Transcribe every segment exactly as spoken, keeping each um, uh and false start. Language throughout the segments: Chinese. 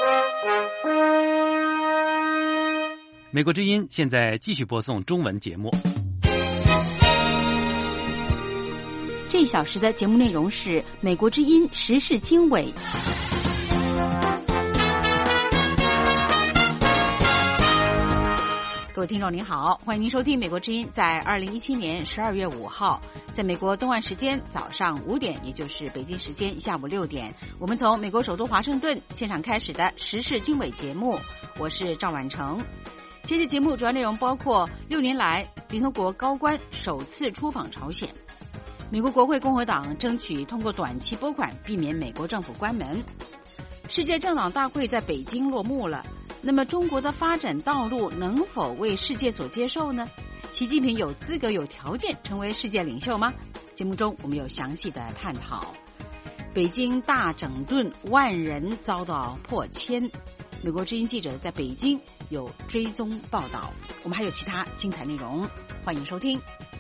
美国之音现在继续播送中文节目。 这一小时的节目内容是美国之音时事经纬。各位听众您好，欢迎您收听美国之音在二零一七年十二月五号，在美国东岸时间早上五点，也就是北京时间下午六点，我们从美国首都华盛顿现场开始的时事经纬节目，我是赵婉成。这次节目主要内容包括六年来联合国高官首次出访朝鲜，美国国会共和党争取通过短期拨款避免美国政府关门，世界政党大会在北京落幕了，那么中国的发展道路能否为世界所接受呢？习近平有资格有条件成为世界领袖吗？节目中我们有详细的探讨。北京大整顿，万人遭到破千，美国之音记者在北京有追踪报道，我们还有其他精彩内容，欢迎收听。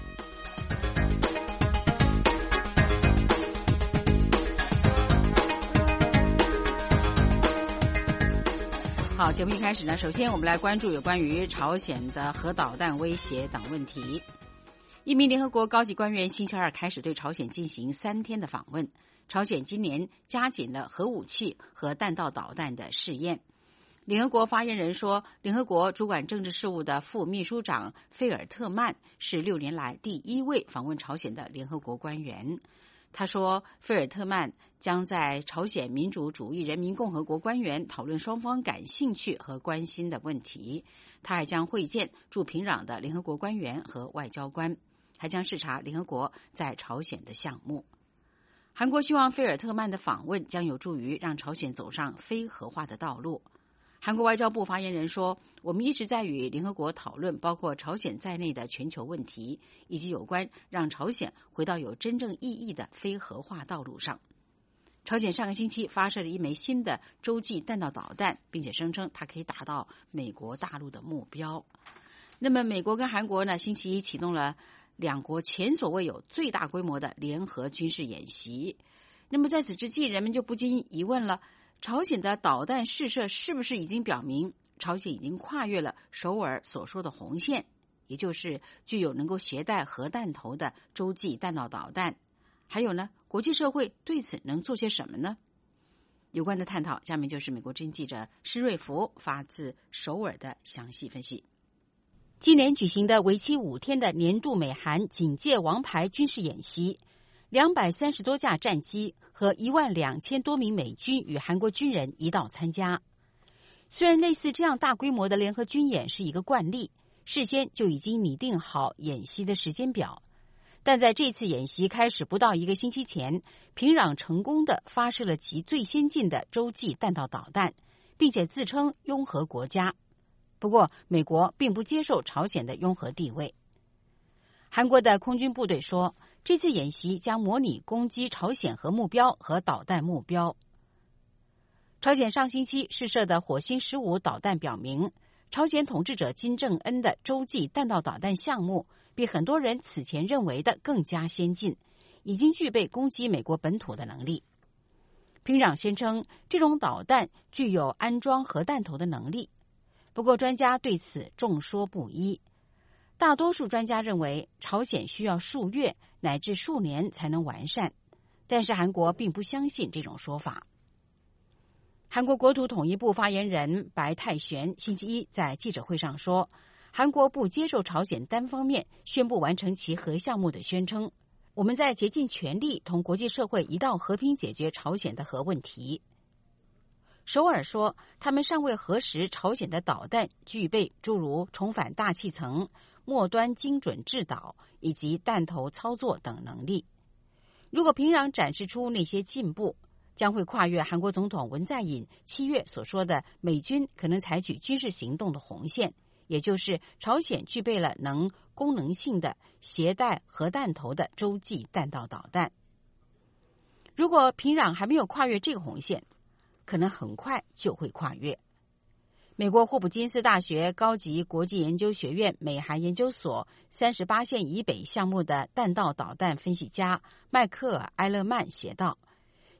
好，节目一开始呢，首先我们来关注有关于朝鲜的核导弹威胁等问题。一名联合国高级官员星期二开始对朝鲜进行三天的访问。朝鲜今年加紧了核武器和弹道导弹的试验。联合国发言人说，联合国主管政治事务的副秘书长菲尔特曼是六年来第一位访问朝鲜的联合国官员。他说，菲尔特曼将在朝鲜民主主义人民共和国官员讨论双方感兴趣和关心的问题。他还将会见驻平壤的联合国官员和外交官，还将视察联合国在朝鲜的项目。韩国希望菲尔特曼的访问将有助于让朝鲜走上非核化的道路。韩国外交部发言人说，我们一直在与联合国讨论包括朝鲜在内的全球问题，以及有关让朝鲜回到有真正意义的非核化道路上。朝鲜上个星期发射了一枚新的洲际弹道导弹，并且声称它可以达到美国大陆的目标。那么美国跟韩国呢，星期一启动了两国前所未有最大规模的联合军事演习。那么在此之际，人们就不禁疑问了，朝鲜的导弹试射是不是已经表明朝鲜已经跨越了首尔所说的红线，也就是具有能够携带核弹头的洲际弹道导弹？还有呢，国际社会对此能做些什么呢？有关的探讨，下面就是美国之音记者施瑞福发自首尔的详细分析。今年举行的为期五天的年度美韩警戒王牌军事演习，两百三十多架战机和一万两千多名美军与韩国军人一道参加。虽然类似这样大规模的联合军演是一个惯例，事先就已经拟定好演习的时间表，但在这次演习开始不到一个星期前，平壤成功地发射了其最先进的洲际弹道导弹，并且自称拥核国家。不过，美国并不接受朝鲜的拥核地位。韩国的空军部队说，这次演习将模拟攻击朝鲜核目标和导弹目标。朝鲜上星期试射的火星十五导弹表明，朝鲜统治者金正恩的洲际弹道导弹项目比很多人此前认为的更加先进，已经具备攻击美国本土的能力。平壤宣称，这种导弹具有安装核弹头的能力。不过，专家对此众说不一。大多数专家认为，朝鲜需要数月乃至数年才能完善，但是韩国并不相信这种说法。韩国国土统一部发言人白泰玄星期一在记者会上说，韩国不接受朝鲜单方面宣布完成其核项目的宣称，我们在竭尽全力同国际社会一道和平解决朝鲜的核问题。首尔说，他们尚未核实朝鲜的导弹具备诸如重返大气层、末端精准制导以及弹头操作等能力。如果平壤展示出那些进步，将会跨越韩国总统文在寅七月所说的美军可能采取军事行动的红线，也就是朝鲜具备了能功能性的携带核弹头的洲际弹道导弹。如果平壤还没有跨越这个红线，可能很快就会跨越。美国霍普金斯大学高级国际研究学院美韩研究所三十八线以北项目的弹道导弹分析家迈克尔·埃勒曼写道，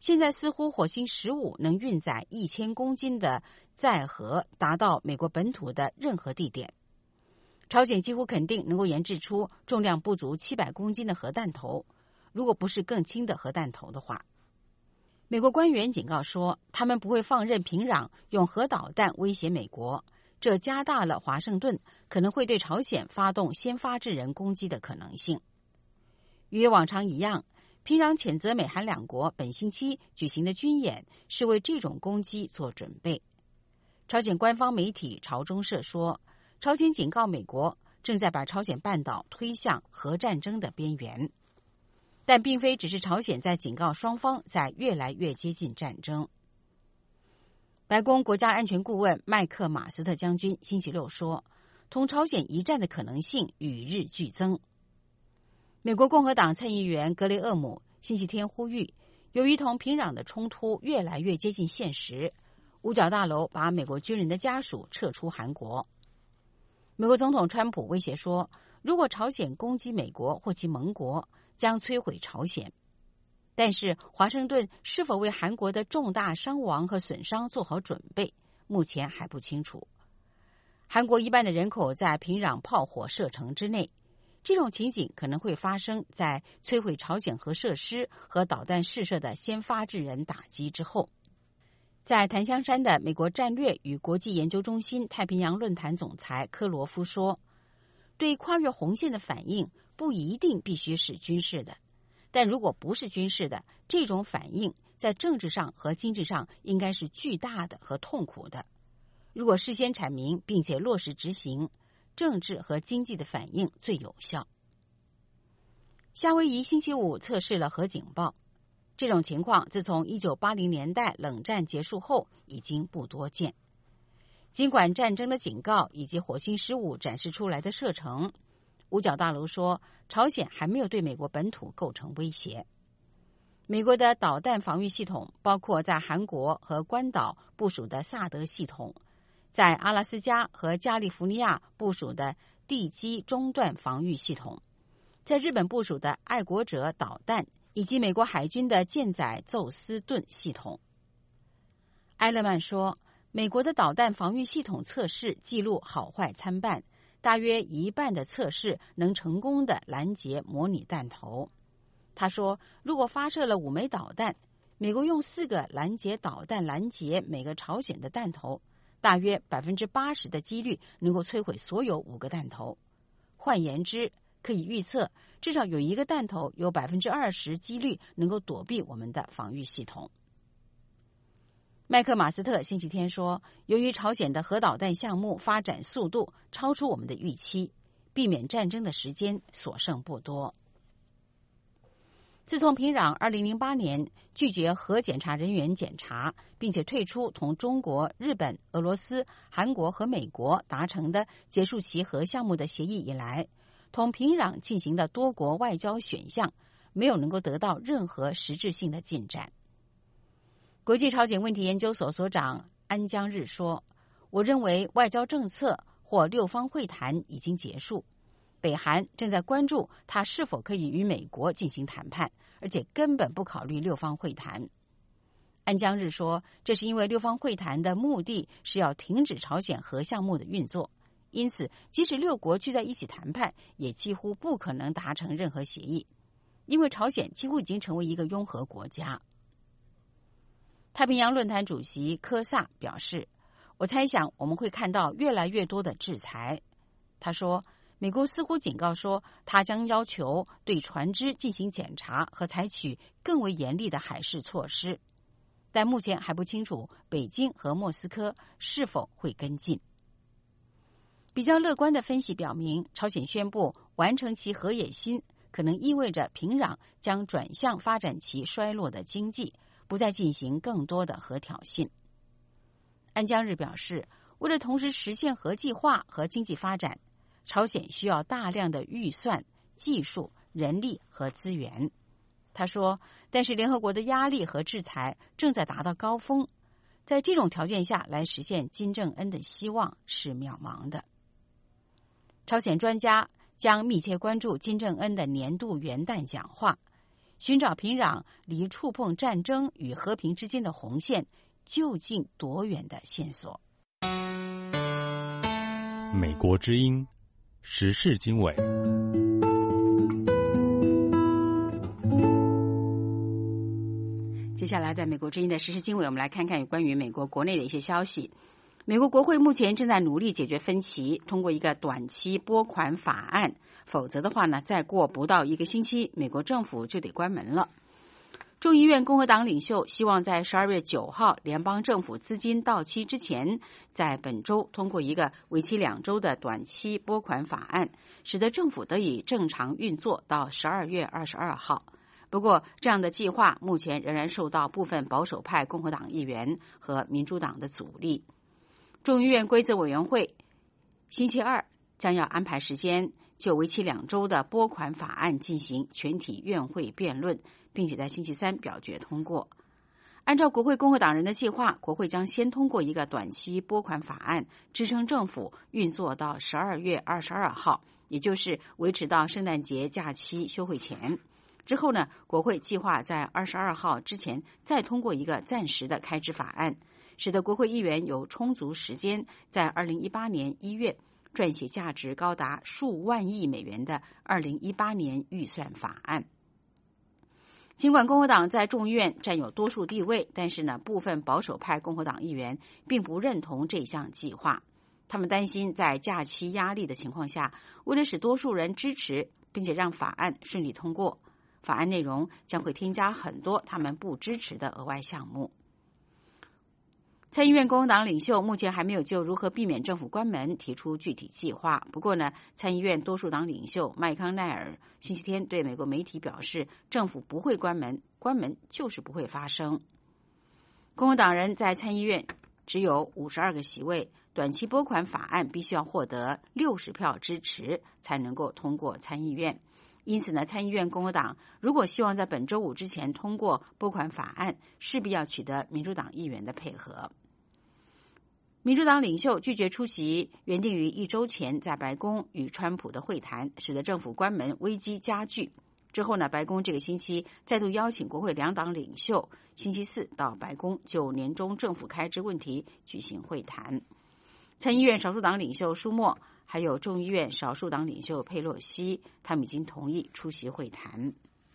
现在似乎火星十五能运载一千公斤的载荷达到美国本土的任何地点。朝鲜几乎肯定能够研制出重量不足七百公斤的核弹头，如果不是更轻的核弹头的话。美国官员警告说，他们不会放任平壤用核导弹威胁美国，这加大了华盛顿可能会对朝鲜发动先发制人攻击的可能性。与往常一样，平壤谴责美韩两国本星期举行的军演是为这种攻击做准备。朝鲜官方媒体朝中社说，朝鲜警告美国正在把朝鲜半岛推向核战争的边缘，但并非只是朝鲜在警告双方在越来越接近战争。白宫国家安全顾问麦克马斯特将军星期六说，同朝鲜一战的可能性与日俱增。美国共和党参议员格雷厄姆星期天呼吁，由于同平壤的冲突越来越接近现实，五角大楼把美国军人的家属撤出韩国。美国总统川普威胁说，如果朝鲜攻击美国或其盟国，将摧毁朝鲜。但是华盛顿是否为韩国的重大伤亡和损伤做好准备，目前还不清楚。韩国一半的人口在平壤炮火射程之内，这种情景可能会发生在摧毁朝鲜核设施和导弹试射的先发制人打击之后。在檀香山的美国战略与国际研究中心太平洋论坛总裁科罗夫说，对跨越红线的反应不一定必须是军事的，但如果不是军事的，这种反应在政治上和经济上应该是巨大的和痛苦的。如果事先阐明并且落实执行，政治和经济的反应最有效。夏威夷星期五测试了核警报，这种情况自从一九八零年代冷战结束后已经不多见。尽管战争的警告以及火星十五展示出来的射程，五角大楼说朝鲜还没有对美国本土构成威胁。美国的导弹防御系统包括在韩国和关岛部署的萨德系统，在阿拉斯加和加利福尼亚部署的地基中段防御系统，在日本部署的爱国者导弹，以及美国海军的舰载宙斯盾系统。埃勒曼说，美国的导弹防御系统测试记录好坏参半，大约一半的测试能成功的拦截模拟弹头。他说，如果发射了五枚导弹，美国用四个拦截导弹拦截每个朝鲜的弹头，大约百分之八十的几率能够摧毁所有五个弹头。换言之，可以预测至少有一个弹头有百分之二十几率能够躲避我们的防御系统。麦克马斯特星期天说，由于朝鲜的核导弹项目发展速度超出我们的预期，避免战争的时间所剩不多。自从平壤二零零八年拒绝核检查人员检查，并且退出同中国、日本、俄罗斯、韩国和美国达成的结束其核项目的协议以来，同平壤进行的多国外交选项没有能够得到任何实质性的进展。国际朝鲜问题研究所所长安江日说，我认为外交政策或六方会谈已经结束，北韩正在关注它是否可以与美国进行谈判，而且根本不考虑六方会谈。安江日说，这是因为六方会谈的目的是要停止朝鲜核项目的运作，因此即使六国聚在一起谈判，也几乎不可能达成任何协议，因为朝鲜几乎已经成为一个拥核国家。太平洋论坛主席科萨表示，我猜想我们会看到越来越多的制裁。他说，美国似乎警告说，他将要求对船只进行检查和采取更为严厉的海事措施，但目前还不清楚北京和莫斯科是否会跟进。比较乐观的分析表明，朝鲜宣布完成其核野心，可能意味着平壤将转向发展其衰落的经济，不再进行更多的核挑衅。安江日表示，为了同时实现核计划和经济发展，朝鲜需要大量的预算、技术、人力和资源。他说，但是联合国的压力和制裁正在达到高峰，在这种条件下来实现金正恩的希望是渺茫的。朝鲜专家将密切关注金正恩的年度元旦讲话， 寻找平壤离触碰战争与和平之间的红线究竟多远的线索。 美国之音时事经纬。 接下来在美国之音的时事经纬，我们来看看有关于美国国内的一些消息。美国国会目前正在努力解决分歧，通过一个短期拨款法案，否则的话呢，再过不到一个星期，美国政府就得关门了。众议院共和党领袖希望在十二月九号联邦政府资金到期之前，在本周通过一个为期两周的短期拨款法案，使得政府得以正常运作到十二月二十二号。不过，这样的计划目前仍然受到部分保守派共和党议员和民主党的阻力。众议院规则委员会星期二将要安排时间，就为期两周的拨款法案进行全体院会辩论，并且在星期三表决通过。按照国会共和党人的计划，国会将先通过一个短期拨款法案，支撑政府运作到十二月二十二号，也就是维持到圣诞节假期休会前。之后呢，国会计划在二十二号之前再通过一个暂时的开支法案，使得国会议员有充足时间在二零一八年一月撰写价值高达数万亿美元的二零一八年预算法案。尽管共和党在众议院占有多数地位，但是呢，部分保守派共和党议员并不认同这项计划。他们担心在假期压力的情况下，为了使多数人支持，并且让法案顺利通过，法案内容将会添加很多他们不支持的额外项目。参议院共和党领袖目前还没有就如何避免政府关门提出具体计划。不过呢，参议院多数党领袖麦康奈尔星期天对美国媒体表示，政府不会关门，关门就是不会发生。共和党人在参议院只有五十二个席位，短期拨款法案必须要获得六十票支持才能够通过参议院。因此呢，参议院共和党如果希望在本周五之前通过拨款法案，势必要取得民主党议员的配合。民主党领袖拒绝出席原定于一周前在白宫与川普的会谈，使得政府关门危机加剧。之后呢，白宫这个星期再度邀请国会两党领袖星期四到白宫就年中政府开支问题举行会谈。参议院少数党领袖舒默还有众议院少数党领袖佩洛西，他们已经同意出席会谈。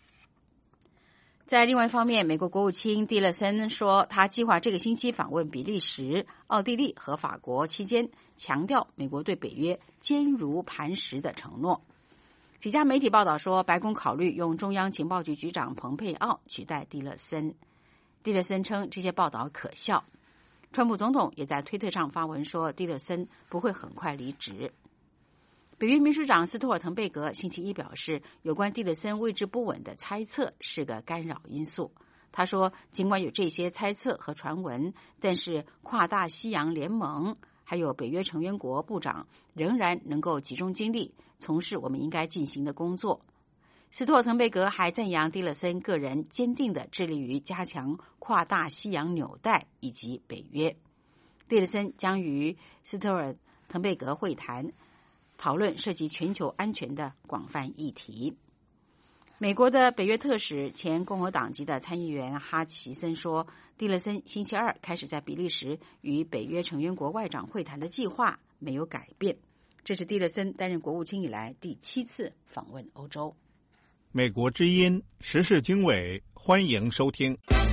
在另外一方面，美国国务卿蒂勒森说，他计划这个星期访问比利时、奥地利和法国，期间强调美国对北约坚如磐石的承诺。几家媒体报道说，白宫考虑用中央情报局局长蓬佩奥取代蒂勒森。蒂勒森称这些报道可笑。川普总统也在推特上发文说，蒂勒森不会很快离职。北约秘书长斯托尔滕贝格星期一表示，有关蒂勒森位置不稳的猜测是个干扰因素。他说，尽管有这些猜测和传闻，但是跨大西洋联盟还有北约成员国部长仍然能够集中精力从事我们应该进行的工作。斯托尔滕贝格还赞扬蒂勒森个人坚定地致力于加强跨大西洋纽带以及北约。蒂勒森将与斯托尔滕贝格会谈，讨论涉及全球安全的广泛议题。美国的北约特使、前共和党籍的参议员哈奇森说，蒂勒森星期二开始在比利时与北约成员国外长会谈的计划没有改变。这是蒂勒森担任国务卿以来第七次访问欧洲。 美国之音时事经纬，欢迎收听。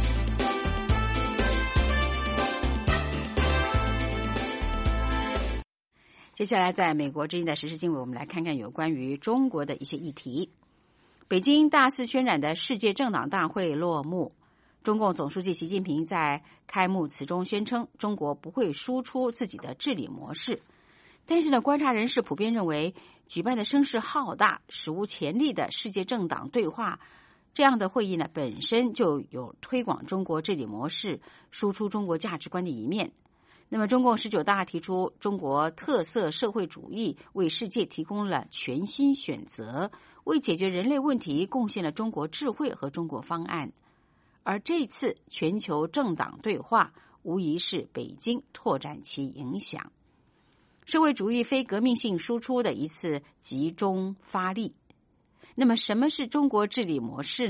接下来在美国之音的时事经纬，我们来看看有关于中国的一些议题。北京大肆渲染的世界政党大会落幕，中共总书记习近平在开幕词中宣称，中国不会输出自己的治理模式。但是呢，观察人士普遍认为，举办的声势浩大、史无前例的世界政党对话这样的会议呢，本身就有推广中国治理模式、输出中国价值观的一面。那么中共十九大提出，中国特色社会主义为世界提供了全新选择，为解决人类问题贡献了中国智慧和中国方案。而这次全球政党对话无疑是北京拓展其影响，社会主义非革命性输出的一次集中发力。那么什么是中国治理模式呢？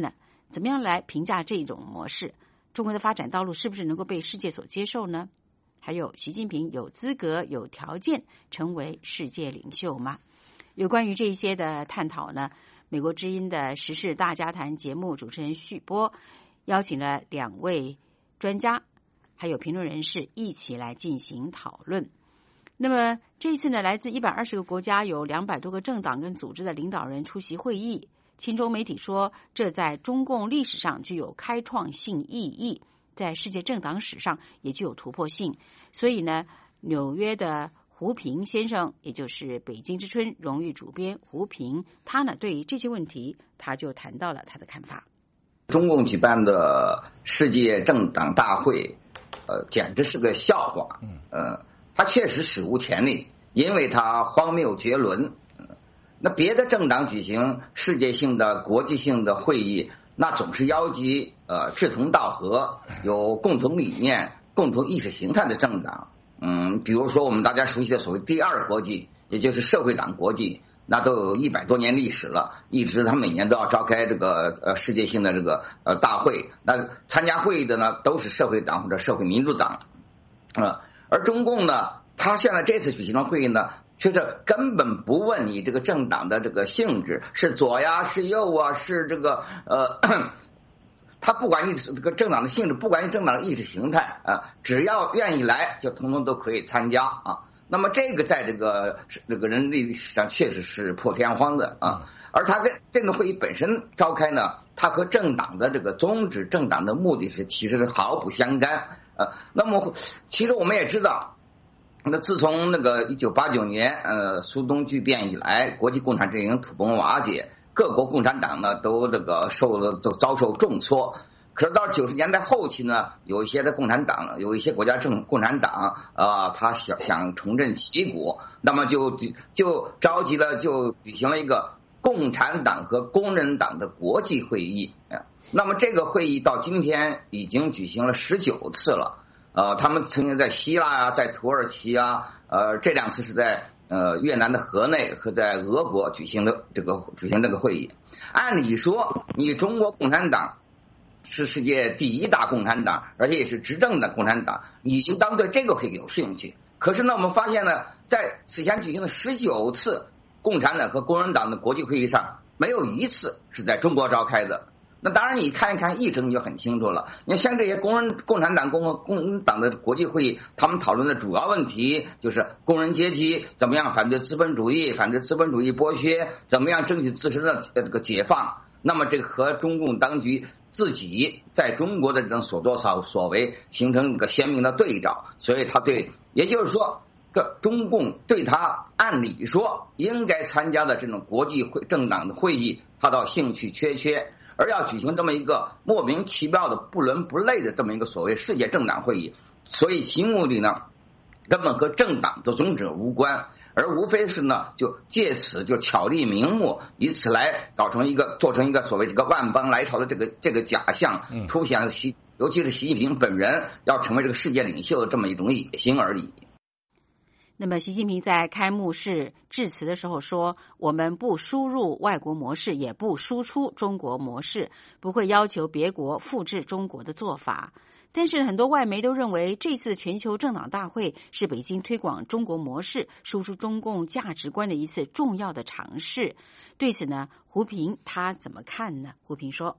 怎么样来评价这种模式？中国的发展道路是不是能够被世界所接受呢？还有，习近平有资格、有条件成为世界领袖吗？有关于这些的探讨呢，美国之音的时事大家谈节目主持人许波邀请了两位专家还有评论人士一起来进行讨论。那么这一次呢，来自一百二十个国家有两百多个政党跟组织的领导人出席会议。亲中媒体说，这在中共历史上具有开创性意义，在世界政党史上也具有突破性。所以呢，纽约的胡平先生，也就是北京之春荣誉主编胡平，他呢对于这些问题，他就谈到了他的看法。 中共举办的世界政党大会，呃，简直是个笑话。呃，它确实史无前例，因为它荒谬绝伦。那别的政党举行世界性的、国际性的会议，那总是邀集呃志同道合、有共同理念、共同意识形态的政党。嗯，比如说我们大家熟悉的所谓第二国际，也就是社会党国际，那都有一百多年历史了，一直他每年都要召开这个呃世界性的这个呃大会。那参加会议的呢，都是社会党或者社会民主党。呃，而中共呢，他现在这次举行的会议呢，却是根本不问你这个政党的这个性质是左呀是右啊，是这个呃他不管你这个政党的性质，不管你政党的意识形态啊，只要愿意来就统统都可以参加啊。那么这个在这个这个人类历史上确实是破天荒的啊。而他跟这个会议本身召开呢，他和政党的这个宗旨、政党的目的是其实是毫不相干啊。那么其实我们也知道，那自从那个一九八九年呃苏东剧变以来，国际共产阵营土崩瓦解，各国共产党呢都这个受了都遭受重挫。可是到九十年代后期呢，有一些的共产党，有一些国家政共产党啊、呃，他想想重振旗鼓，那么就就召集了，就举行了一个共产党和工人党的国际会议。那么这个会议到今天已经举行了十九次了。呃，他们曾经在希腊啊，在土耳其啊，呃，这两次是在呃越南的河内和在俄国举行的这个举行这个会议。按理说，你中国共产党是世界第一大共产党，而且也是执政的共产党，你应当对这个会有兴趣。可是呢，我们发现呢，在此前举行的十九次共产党和工人党的国际会议上，没有一次是在中国召开的。那当然，你看一看议程你就很清楚了。你看像这些工人、共产党、共工人党的国际会议，他们讨论的主要问题就是工人阶级怎么样反对资本主义，反对资本主义剥削，怎么样争取自身的这个解放。那么这个和中共当局自己在中国的这种所作所为形成一个鲜明的对照，所以他对，也就是说，个中共对他按理说应该参加的这种国际会政党的会议，他倒兴趣缺缺。而要举行这么一个莫名其妙的不伦不类的这么一个所谓世界政党会议，所以其目的呢根本和政党的宗旨无关，而无非是呢就借此就巧立名目，以此来搞成一个做成一个所谓这个万邦来朝的这个这个假象，凸显习尤其是习近平本人要成为这个世界领袖的这么一种野心而已。 那么习近平在开幕式致辞的时候说，我们不输入外国模式，也不输出中国模式，不会要求别国复制中国的做法。但是很多外媒都认为，这次全球政党大会是北京推广中国模式、输出中共价值观的一次重要的尝试。对此呢，胡平他怎么看呢？胡平说，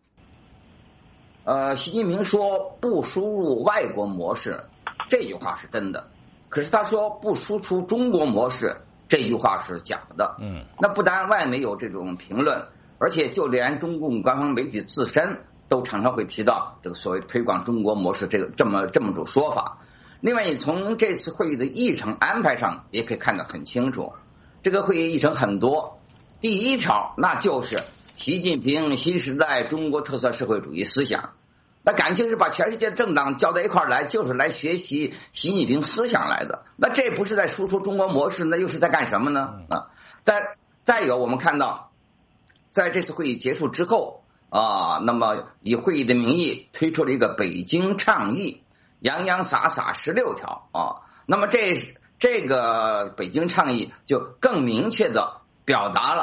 呃，习近平说不输入外国模式，这句话是真的。可是他说不输出中国模式，这句话是假的。嗯，那不单外媒有这种评论，而且就连中共官方媒体自身都常常会提到这个所谓推广中国模式这个这么这么种说法。另外，你从这次会议的议程安排上也可以看得很清楚，这个会议议程很多。第一条那就是习近平新时代中国特色社会主义思想。那感情是把全世界政党叫到一块来，就是来学习习近平思想来的。那这不是在输出中国模式，那又是在干什么呢？啊，再再有，我们看到，在这次会议结束之后啊，那么以会议的名义推出了一个北京倡议，洋洋洒洒十六条啊。那么这这个北京倡议就更明确的表达了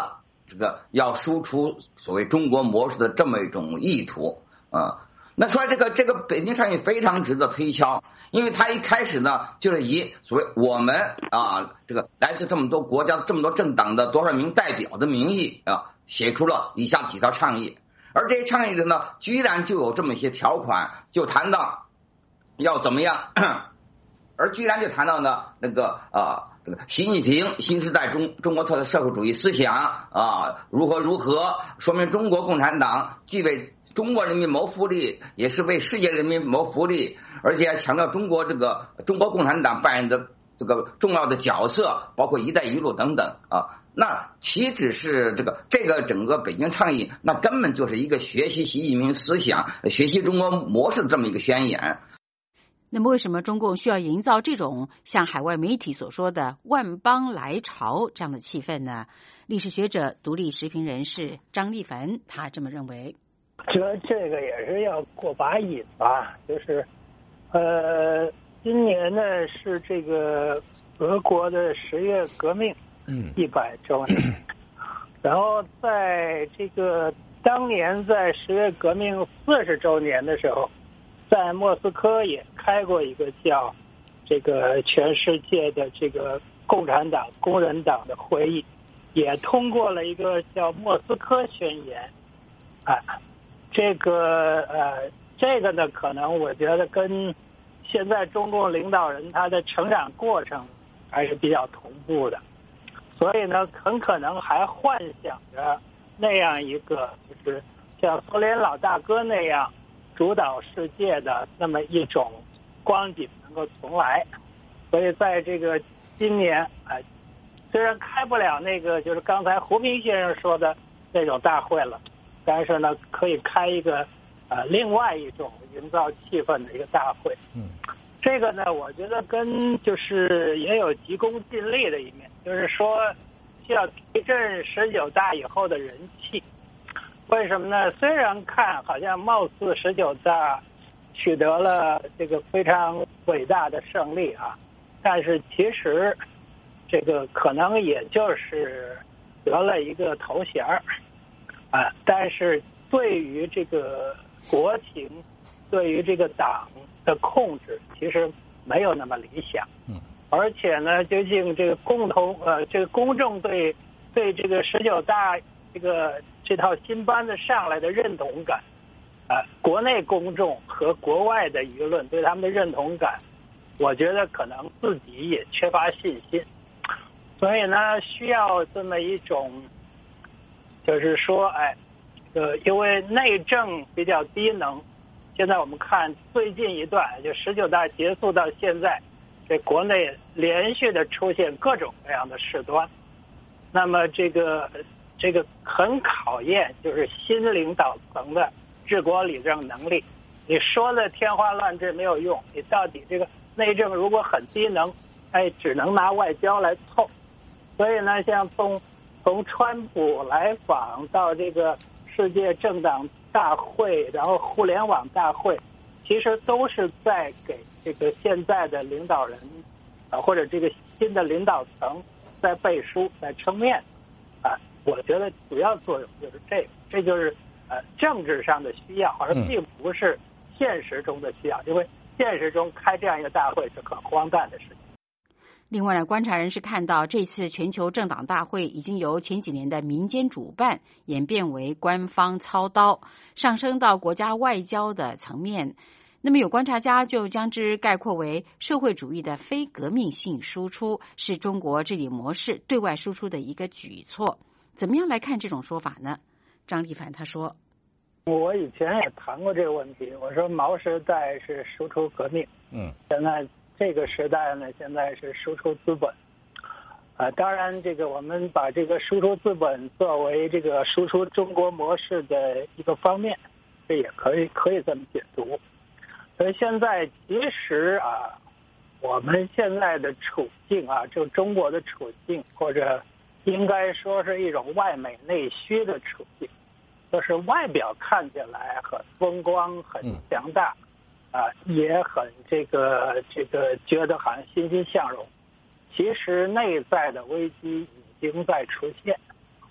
这个要输出所谓中国模式的这么一种意图啊。那说这个这个北京倡议非常值得推敲，因为他一开始呢就是以所谓我们啊这个来自这么多国家这么多政党的多少名代表的名义啊，写出了以下几条倡议，而这些倡议的呢居然就有这么一些条款，就谈到要怎么样，而居然就谈到呢那个啊这个习近平新时代中中国特色社会主义思想啊如何如何，说明中国共产党既为中国人民谋福利，也是为世界人民谋福利，而且强调中国这个中国共产党扮演的这个重要的角色，包括一带一路等等啊。那岂止是这个这个整个北京倡议，那根本就是一个学习习近平思想、学习中国模式的这么一个宣言。 那么为什么中共需要营造这种像海外媒体所说的万邦来朝这样的气氛呢？历史学者、独立时评人士张立凡他这么认为。 这这个也是要过把瘾吧，就是呃今年呢是这个俄国的十月革命一百周年，嗯、然后在这个当年在十月革命四十周年的时候，在莫斯科也开过一个叫这个全世界的这个共产党工人党的会议，也通过了一个叫莫斯科宣言啊。这个呃，这个呢，可能我觉得跟现在中共领导人他的成长过程还是比较同步的，所以呢，很可能还幻想着那样一个就是像苏联老大哥那样主导世界的那么一种光景能够重来。所以在这个今年啊、呃，虽然开不了那个就是刚才胡平先生说的那种大会了。但是呢，可以开一个呃另外一种营造气氛的一个大会。嗯，这个呢，我觉得跟就是也有急功近利的一面，就是说需要提振十九大以后的人气。为什么呢？虽然看好像貌似十九大取得了这个非常伟大的胜利啊，但是其实这个可能也就是得了一个头衔儿。啊，但是对于这个国情，对于这个党的控制，其实没有那么理想。嗯，而且呢，究竟这个共同呃，这个公众对对这个十九大这个这套新班子上来的认同感，啊、呃，国内公众和国外的舆论对他们的认同感，我觉得可能自己也缺乏信心，所以呢，需要这么一种。就是说，哎，呃，因为内政比较低能，现在我们看最近一段，就十九大结束到现在，这国内连续的出现各种各样的事端，那么这个这个很考验就是新领导层的治国理政能力。你说的天花乱坠没有用，你到底这个内政如果很低能，哎，只能拿外交来凑。所以呢，像从从川普来访到这个世界政党大会，然后互联网大会，其实都是在给这个现在的领导人啊，或者这个新的领导层在背书，在撑面啊。我觉得主要作用就是这个，这就是呃政治上的需要，而并不是现实中的需要，因为现实中开这样一个大会是很荒诞的事情。 另外呢，观察人士看到，这次全球政党大会已经由前几年的民间主办演变为官方操刀，上升到国家外交的层面。那么有观察家就将之概括为社会主义的非革命性输出，是中国治理模式对外输出的一个举措。怎么样来看这种说法呢？张立凡他说， 我以前也谈过这个问题，我说毛时代是输出革命，嗯，现在这个时代呢，现在是输出资本，啊，当然这个我们把这个输出资本作为这个输出中国模式的一个方面，这也可以可以这么解读。所以现在其实啊，我们现在的处境啊，就中国的处境，或者应该说是一种外美内需的处境，就是外表看起来很风光、很强大。嗯啊，也很这个这个觉得好像欣欣向荣，其实内在的危机已经在出现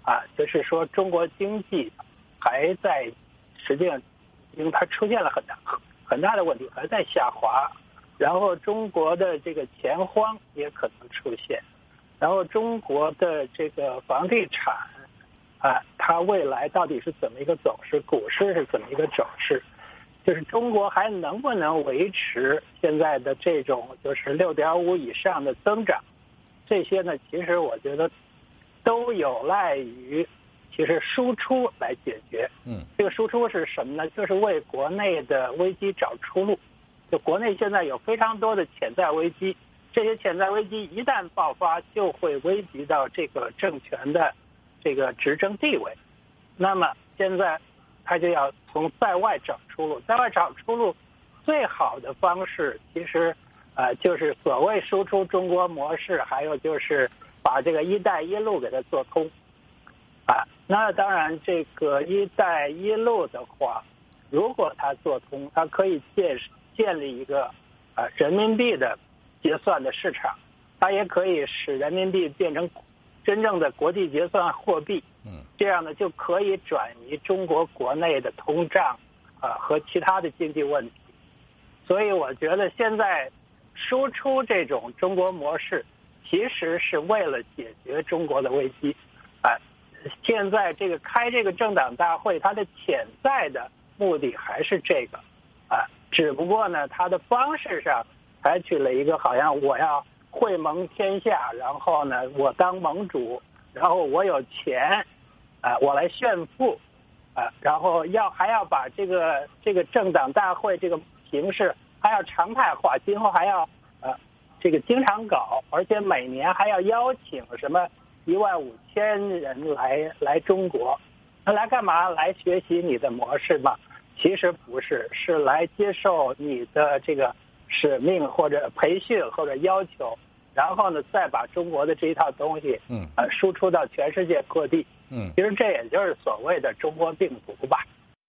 啊，就是说中国经济还在，实际上因为它出现了很大很大的问题，还在下滑，然后中国的这个钱荒也可能出现，然后中国的这个房地产啊，它未来到底是怎么一个走势，股市是怎么一个走势，就是中国还能不能维持现在的这种就是六点五以上的增长，这些呢，其实我觉得都有赖于其实输出来解决。嗯，这个输出是什么呢？就是为国内的危机找出路。就国内现在有非常多的潜在危机，这些潜在危机一旦爆发，就会危及到这个政权的这个执政地位。那么现在他就要从在外找出路，在外找出路最好的方式其实呃就是所谓输出中国模式，还有就是把这个一带一路给它做通啊。那当然这个一带一路的话，如果它做通，它可以建建立一个啊人民币的结算的市场，它也可以使人民币变成真正的国际结算货币。嗯，这样呢就可以转移中国国内的通胀啊和其他的经济问题。所以我觉得现在输出这种中国模式，其实是为了解决中国的危机啊。现在这个开这个政党大会，它的潜在的目的还是这个啊，只不过呢，它的方式上采取了一个好像我要会盟天下，然后呢，我当盟主，然后我有钱啊，我来炫富啊，然后要还要把这个这个政党大会这个形式还要常态化，今后还要呃这个经常搞，而且每年还要邀请什么一万五千人来来中国，来干嘛？来学习你的模式吗？其实不是，是来接受你的这个使命或者培训或者要求，然后呢，再把中国的这一套东西，嗯，呃，输出到全世界各地。嗯，其实这也就是所谓的中国病毒吧。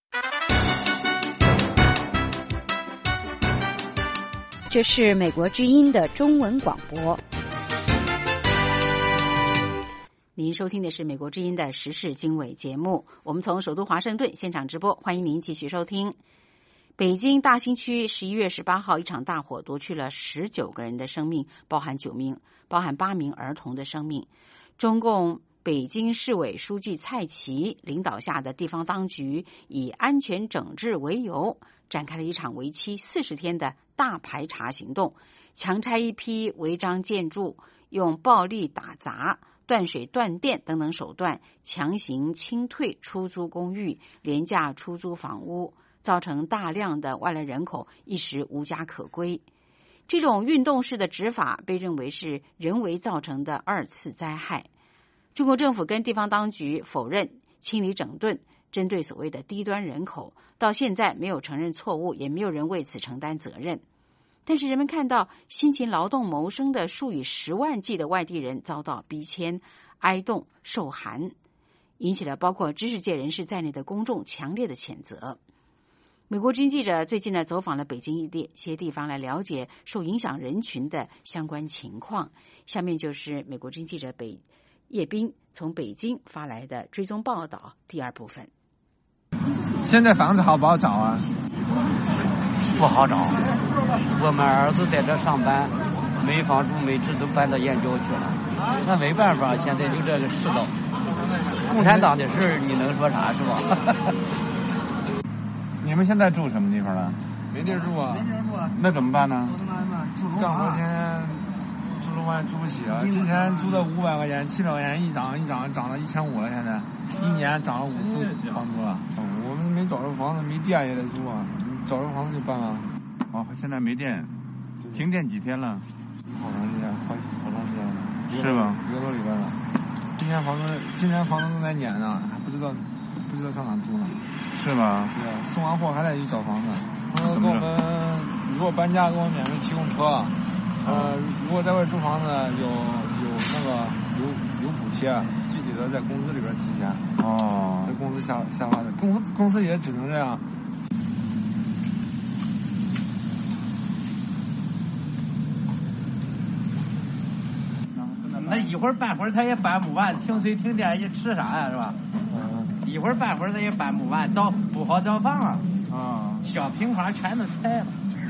这是美国之音的中文广播。您收听的是美国之音的时事经纬节目，我们从首都华盛顿现场直播，欢迎您继续收听。北京大兴区十一月十八号一场大火夺去了十九个人的生命，包含九名包含八名儿童的生命。中共北京市委书记蔡奇领导下的地方当局以安全整治为由，展开了一场为期四十天的大排查行动，强拆一批违章建筑，用暴力打砸、断水断电等等手段强行清退出租公寓、廉价出租房屋，造成大量的外来人口一时无家可归。这种运动式的执法被认为是人为造成的二次灾害。中国政府跟地方当局否认清理整顿针对所谓的低端人口，到现在没有承认错误，也没有人为此承担责任。但是人们看到辛勤劳动谋生的数以十万计的外地人遭到逼迁、挨冻、受寒，引起了包括知识界人士在内的公众强烈的谴责。美国之音记者最近呢走访了北京一些地方，来了解受影响人群的相关情况。下面就是美国之音记者北叶斌从北京发来的追踪报道第二部分。 现在房子好不好找啊？ 不好找，我们儿子在这上班，没房住没吃，都搬到燕郊去了。那没办法，现在就这个世道。共产党的事你能说啥是吧？ 你们现在住什么地方了？ 没地儿住啊。 没地儿住啊。那怎么办呢？ 干活钱住楼房住不起啊！之前租的五百块钱、七百块钱一涨一涨涨到一千五了，现在一年涨了五次房租了。我们没找着房子，没电也得住啊。找着房子就办了。 哦，现在没电，停电几天了？ 好长时间，好好长时间了。 是吗？ 一个多礼拜了。今年房子，今年房子正在撵呢，还不知道不知道上哪租呢。 是吗？ 对啊，送完货还得去找房子。他说给我们如果搬家给我们免费提供车，呃，如果在外租房子有有那个有有补贴，具体的在工资里边体现。 哦。 在工资下下发的，公司公司也只能这样。 那一会儿半会儿他也搬不完，停水停电也吃啥呀，是吧？嗯。一会儿半会儿他也搬不完，找不好找房啊。啊。小平房全都拆了。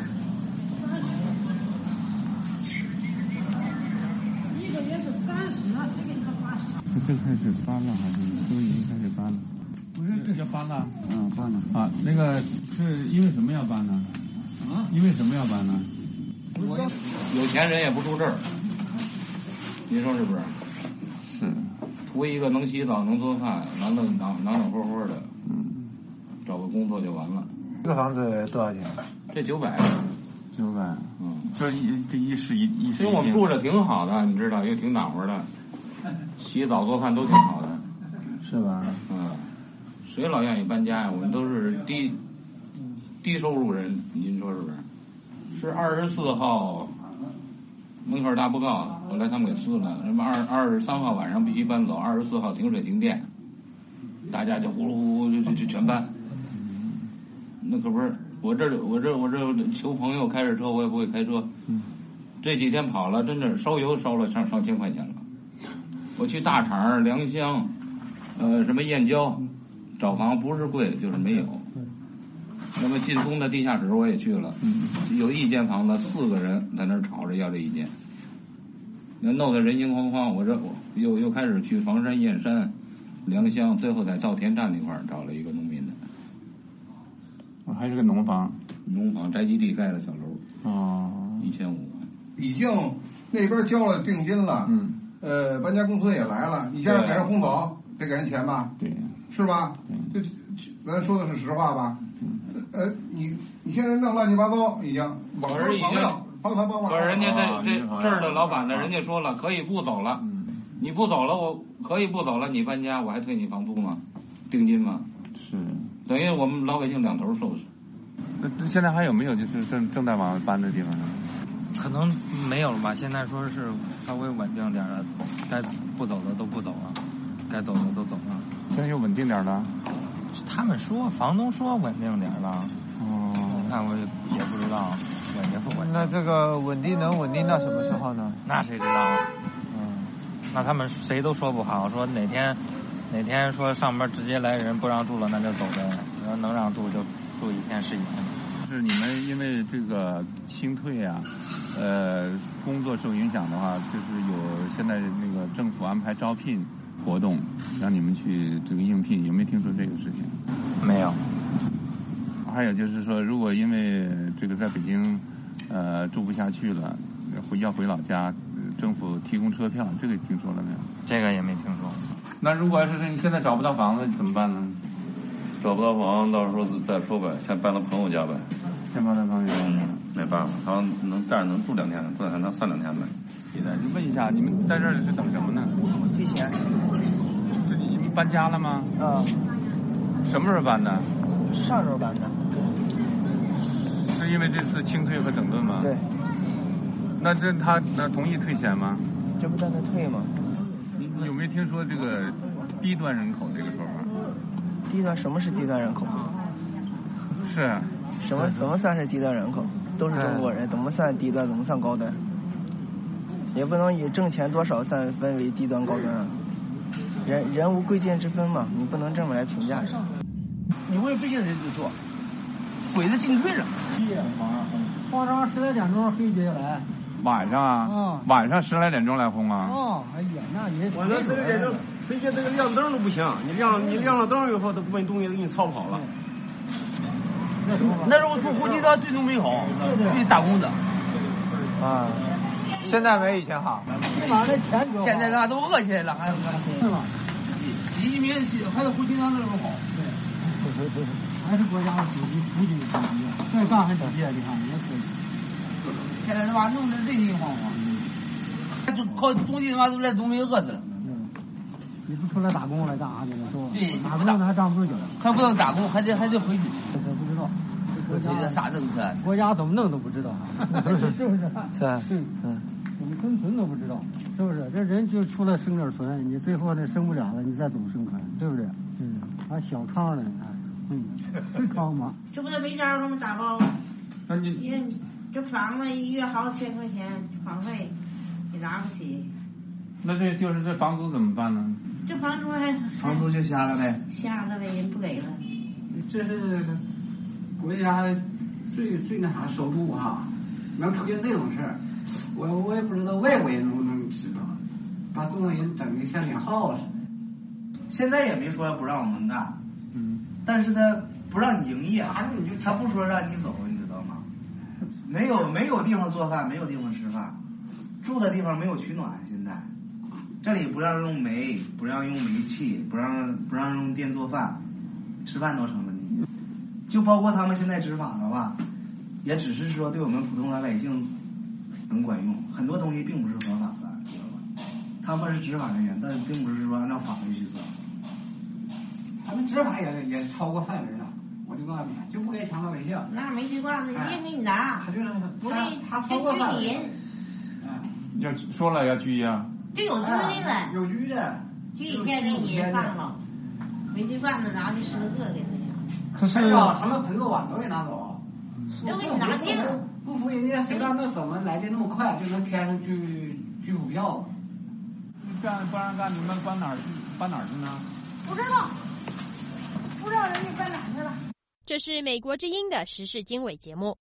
一个月是三十啊，谁给你个八十？ 这开始搬了还是都已经开始搬了？ 不是这就搬了。 嗯，搬了。 啊，那个是因为什么要搬呢？啊？因为什么要搬呢？ 有钱人也不住这儿，您说是不是？ 是。 图一个能洗澡、能做饭、暖暖暖暖暖和和的， 嗯， 找个工作就完了。 这个房子多少钱？ 这九百。 九百。嗯。这一这一室一一室。 因为我们住着挺好的，你知道，又挺暖和的，洗澡做饭都挺好的， 是吧？ 嗯。谁老愿意搬家呀？我们都是低低收入人，您说是不是？是二十四号门口大布告，后来他们给撕了。什么二二十三号晚上必须搬走，二十四号停水停电，大家就呼噜呼噜就就全搬。那可不是我这我这我这求朋友开着车，我也不会开车。这几天跑了，真的烧油烧了上上千块钱了。我去大厂、良乡，呃，什么燕郊。找房不是贵就是没有。那么晋东的地下室我也去了，有一间房子四个人在那儿吵着要这一间，那弄得人心惶惶。我这又又开始去房山、燕山、良乡，最后在稻田站那块儿找了一个农民的。 我还是个农房， 农房宅基地盖的小楼。 哦， 一千五。 已经那边交了定金了，嗯，呃，搬家公司也来了，你现在给人轰走，得给人钱吧？ 对。 是吧？这咱说的是实话吧？呃，你你现在弄乱七八糟，已经网可是已经帮他帮忙。 可是人家这这这儿的老板呢，人家说了可以不走了，你不走了，我可以不走了，你搬家我还退你房租吗？定金吗？ 是。 等于我们老百姓两头受。 那现在还有没有就是正正在往搬的地方呢？ 可能没有了吧。现在说是稍微稳定点了，该不走的都不走了，该走的都走了。 现在又稳定点了， 他们说房东说稳定点了， 哦， 那我也不知道稳定不稳定。 那这个稳定能稳定到什么时候呢？ 那谁知道？嗯，那他们谁都说不好，说哪天哪天说上面直接来人不让住了，那就走呗，然后能让住就住一天是一天。 是你们因为这个清退啊，呃，工作受影响的话，就是有现在那个政府安排招聘活动，让你们去这个应聘，有没有听说这个事情？ 没有。 还有就是说，如果因为这个在北京，呃，住不下去了，回要回老家，政府提供车票，这个听说了没有？ 这个也没听说。 那如果是你现在找不到房子怎么办呢？ 找不到房，到时候再说呗，先搬到朋友家呗。 先搬到朋友家， 没办法，他能在这能住两天，住两天能算两天呗。 现在就问一下，你们在这儿是等什么呢？ 退钱。 这你们搬家了吗？ 啊。 什么时候搬的？ 上周搬的。 是因为这次清退和整顿吗？ 对。 那这他那同意退钱吗？ 这不在那退吗？ 你有没有听说这个低端人口这个说法？ 低端什么是低端人口？ 是。 什么怎么算是低端人口？都是中国人，怎么算低端？怎么算高端？也不能以挣钱多少算分为低端高端啊。人人无贵贱之分嘛，你不能这么来评价人。 你问北京人就说，鬼子进退了。晚上十来点钟黑姐来。 晚上啊？ 啊。 晚上十来点钟来轰啊？ 哦，哎呀，那你晚上十来点钟，谁家这个亮灯都不行，你亮你亮了灯以后，都把你东西都给你操跑了。那时候住火鸡蛋最都没好，对打工的。 啊。现在没以前好。 现在大家都饿起来了，还是吧？洗衣棉还是胡金刚那种好。 对，还是国家的主机普及普及，再大还直接你看也可以。 现在他妈弄得人心惶惶，就靠种地他妈都来东北饿死了。 嗯，你不出来打工来干啥去了是吧？ 对， 打工还站不住脚， 还不能打工，还得还得回去。 这不知道。 这这啥政策？ 国家怎么弄都不知道，是不是？ 是啊。 嗯嗯。怎么生存都不知道，是不是？这人就出来生点存，你最后呢生不了了，你再怎么生存，对不对？嗯。还小康呢，哎，嗯，是康吗？ 这不是没招这么打包？ 那你这房子一月好几千块钱房费，也拿不起。 那这就是这房租怎么办呢？ 这房租还房租就瞎了呗， 瞎了呗，人不给了。 这是国家最最那啥首都哈，能出现这种事儿，我我也不知道外国人能不能知道，把中国人整的像点耗似的。 现在也没说不让我们干，嗯，但是他不让你营业，他不说让你走，你知道吗？没有没有地方做饭，没有地方吃饭，住的地方没有取暖，现在这里不让用煤，不让用煤气，不让不让用电做饭，吃饭都成问题。就包括他们现在执法的话，也只是说对我们普通老百姓能管用，很多东西并不是合法的，知道吧？他们是执法人员，但是并不是说按照法律去做。 他们执法也也超过范围了，我就告诉你，就不该抢老百姓。 那煤气罐子一定给你拿， 他就是不他他超过范围。 要说了要拘呀。 这有拘的了， 有拘的， 拘一天给你放了，煤气罐子拿去十个给他抢。 可是啊，什么盆子碗都给拿走， 都给你拿净了。 不服人家，谁让那怎么来的那么快，就能填上拘拘捕票？ 干不让干，你们搬哪儿去？搬哪儿去呢？ 不知道，不知道人家搬哪去了。 这是美国之音的时事经纬节目。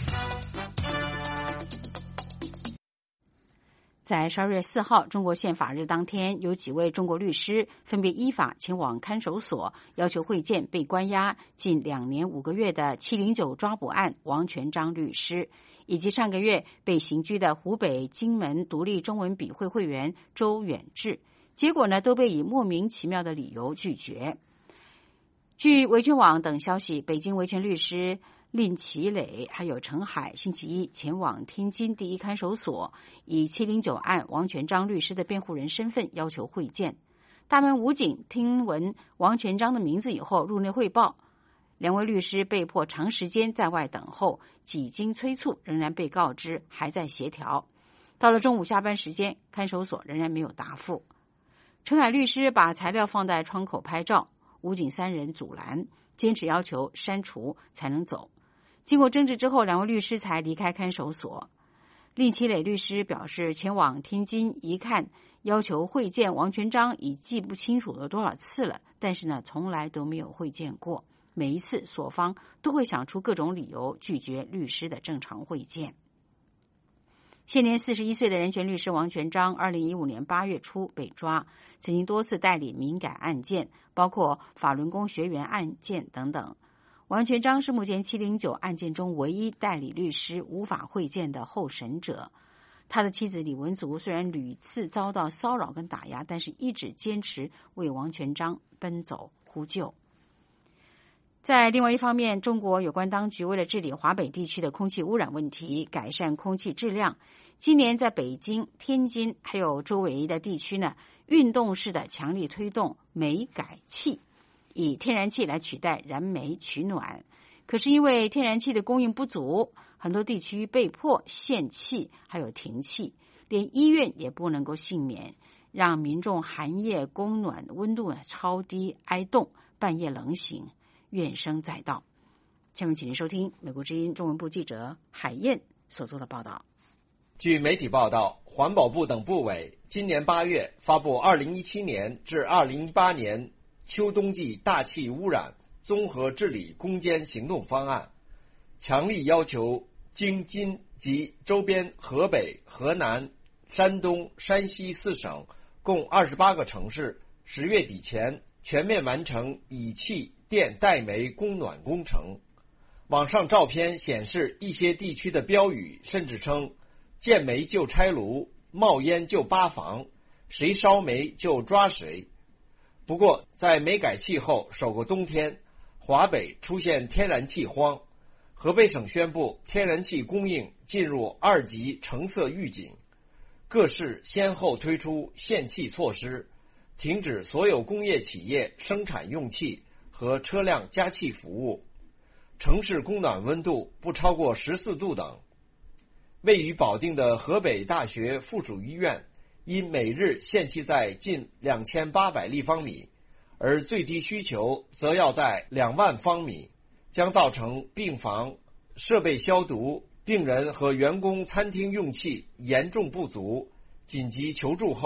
在十二月四号中国宪法日当天，有几位中国律师分别依法前往看守所，要求会见被关押近两年五个月的七零九抓捕案王全璋律师，以及上个月被刑拘的湖北荆门独立中文笔会会员周远志，结果呢都被以莫名其妙的理由拒绝。据维权网等消息，北京维权律师令其磊还有陈海星期一前往天津第一看守所，以七零九案王全璋律师的辩护人身份要求会见。大门武警听闻王全璋的名字以后入内汇报，两位律师被迫长时间在外等候，几经催促仍然被告知还在协调。到了中午下班时间，看守所仍然没有答复。陈海律师把材料放在窗口拍照，武警三人阻拦，坚持要求删除才能走。经过争执之后，两位律师才离开看守所。令其磊律师表示，前往天津一看，要求会见王全璋已记不清楚有多少次了，但是呢，从来都没有会见过。每一次，所方都会想出各种理由拒绝律师的正常会见。现年四十一岁的人权律师王全璋，二零一五年八月初被抓，曾经多次代理敏感案件，包括法轮功学员案件等等。王全璋是目前七零九案件中唯一代理律师无法会见的候审者。他的妻子李文足虽然屡次遭到骚扰跟打压，但是一直坚持为王全璋奔走呼救。在另外一方面，中国有关当局为了治理华北地区的空气污染问题，改善空气质量，今年在北京、天津还有周围的地区呢，运动式的强力推动煤改气，以天然气来取代燃煤取暖。可是因为天然气的供应不足，很多地区被迫限气还有停气，连医院也不能够幸免，让民众寒夜供暖温度超低挨冻，半夜冷醒，怨声载道。下面请您收听美国之音中文部记者海燕所做的报道。 据媒体报道，环保部等部委今年八月发布二零一七年至二零一八年秋冬季大气污染综合治理攻坚行动方案，强力要求京津及周边河北、河南、山东、山西四省共二十八个城市十月底前全面完成以气电代煤供暖工程。网上照片显示，一些地区的标语甚至称见煤就拆炉，冒烟就扒房，谁烧煤就抓谁。不过在煤改气后首个冬天，华北出现天然气荒，河北省宣布天然气供应进入二级橙色预警，各市先后推出限气措施，停止所有工业企业生产用气和车辆加气服务，城市供暖温度不超过十四度等。位于保定的河北大学附属医院因每日限气在近两千八百立方米，而最低需求则要在两万方米，将造成病房、设备消毒、病人和员工餐厅用气严重不足，紧急求助后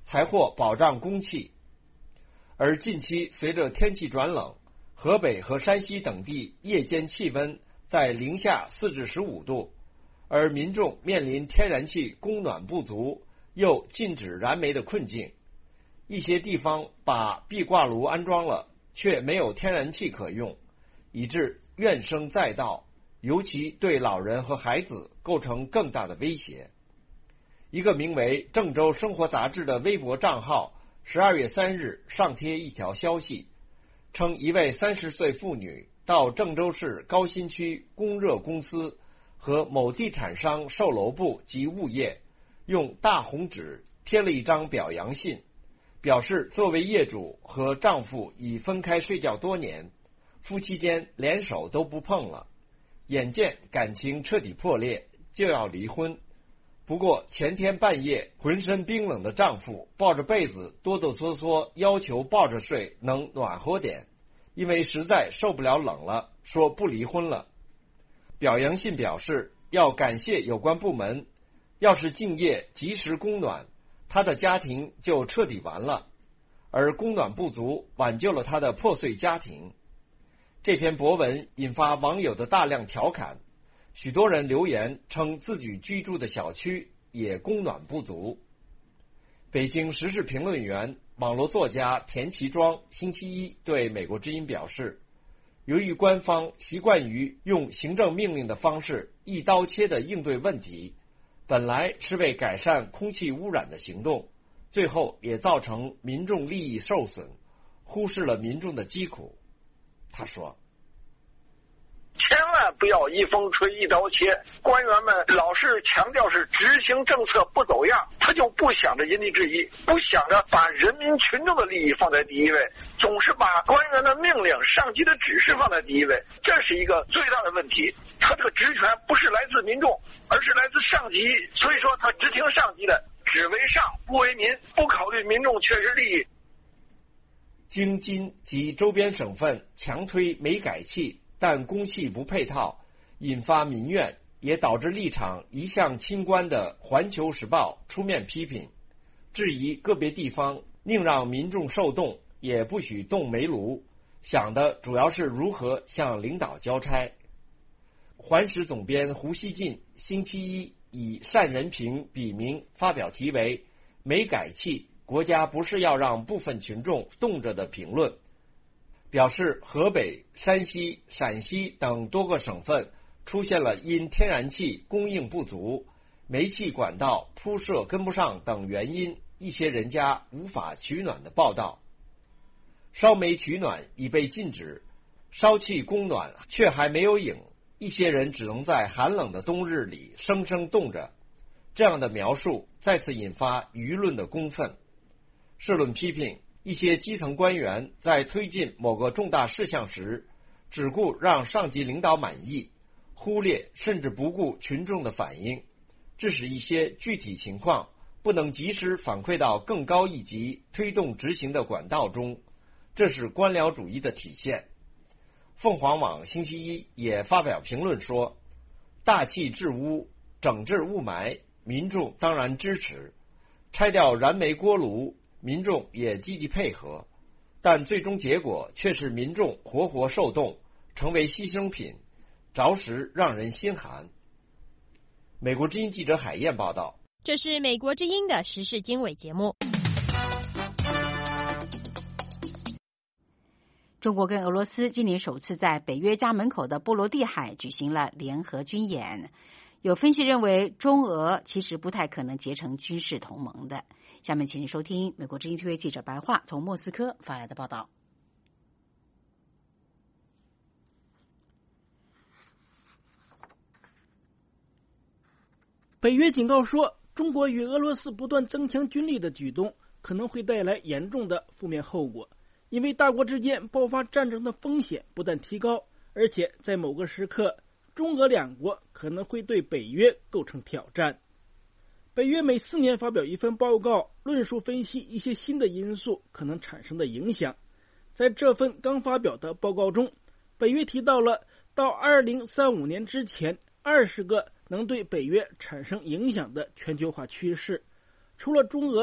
才获保障供气。而近期随着天气转冷，河北和山西等地夜间气温在零下四至十五度，而民众面临天然气供暖不足又禁止燃煤的困境。一些地方把壁挂炉安装了，却没有天然气可用，以致怨声载道，尤其对老人和孩子构成更大的威胁。一个名为郑州生活杂志的微博账号十二月三日上贴一条消息，称一位三十岁妇女到郑州市高新区供热公司和某地产商售楼部及物业，用大红纸贴了一张表扬信，表示作为业主和丈夫已分开睡觉多年，夫妻间连手都不碰了，眼见感情彻底破裂，就要离婚。不过前天半夜，浑身冰冷的丈夫抱着被子哆哆嗦嗦要求抱着睡能暖和点，因为实在受不了冷了，说不离婚了。表扬信表示要感谢有关部门，要是敬业及时供暖，他的家庭就彻底完了，而供暖不足挽救了他的破碎家庭。这篇博文引发网友的大量调侃，许多人留言称自己居住的小区也供暖不足。北京时事评论员、网络作家田其庄星期一对美国之音表示，由于官方习惯于用行政命令的方式一刀切的应对问题，本来是为改善空气污染的行动，最后也造成民众利益受损，忽视了民众的疾苦。他说， 千万不要一风吹一刀切，官员们老是强调是执行政策不走样，他就不想着因地制宜，不想着把人民群众的利益放在第一位，总是把官员的命令、上级的指示放在第一位，这是一个最大的问题。他这个职权不是来自民众，而是来自上级，所以说他只听上级的，只为上不为民，不考虑民众切实利益。 京津及周边省份强推煤改气，但供气不配套，引发民怨，也导致立场一向亲官的《环球时报》出面批评，质疑个别地方宁让民众受冻，也不许动煤炉，想的主要是如何向领导交差。环时总编胡锡进星期一以单仁平笔名发表题为《煤改气，国家不是要让部分群众冻着》的评论，表示河北、山西、陕西等多个省份出现了因天然气供应不足、煤气管道铺设跟不上等原因，一些人家无法取暖的报道。烧煤取暖已被禁止，烧气供暖却还没有影，一些人只能在寒冷的冬日里生生冻着。这样的描述再次引发舆论的公愤。社论批评一些基层官员在推进某个重大事项时，只顾让上级领导满意，忽略甚至不顾群众的反应，致使一些具体情况不能及时反馈到更高一级推动执行的管道中，这是官僚主义的体现。凤凰网星期一也发表评论说，大气治污、整治雾霾，民众当然支持，拆掉燃煤锅炉，民众也积极配合，但最终结果却是民众活活受冻，成为牺牲品，着实让人心寒。美国之音记者海燕报道。 这是美国之音的时事经纬节目。 中国跟俄罗斯今年首次在北约家门口的波罗的海举行了联合军演。有分析认为，中俄其实不太可能结成军事同盟的。下面请您收听美国之音 T V 记者白桦从莫斯科发来的报道。 北约警告说，中国与俄罗斯不断增强军力的举动可能会带来严重的负面后果，因为大国之间爆发战争的风险不但提高，而且在某个时刻，中俄两国可能会对北约构成挑战。北约每四年发表一份报告，论述分析一些新的因素可能产生的影响。在这份刚发表的报告中，北约提到了到二零三五年之前二十个能对北约产生影响的全球化趋势。除了中俄，